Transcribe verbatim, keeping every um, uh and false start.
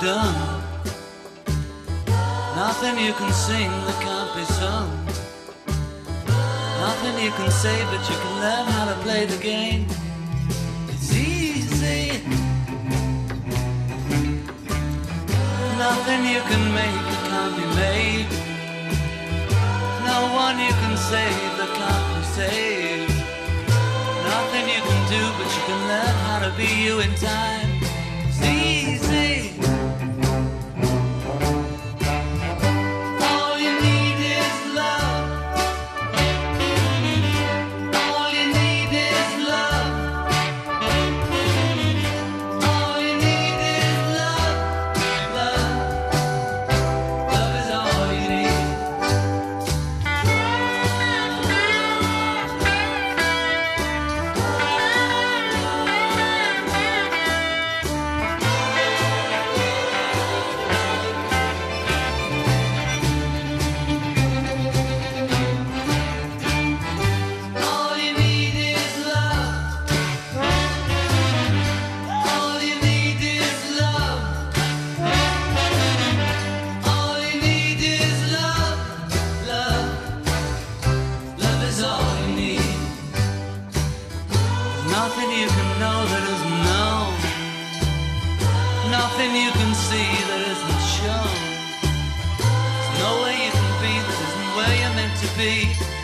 done. Nothing you can sing that can't be sung. Nothing you can say, but you can learn how to play the game. It's easy. Nothing you can make that can't be made. No one you can save that can't be saved. Nothing you can do, but you can learn how to be you in time. It's easy. All you need is love. All you need is love. All you need is love. Love. Love is all you need. All you need is love. All you need is love. All you need is love. Love. Love is all you need. There's nothing you can know that isn't known. Nothing you can see that isn't shown. There's no way you can be that isn't where you're meant to be.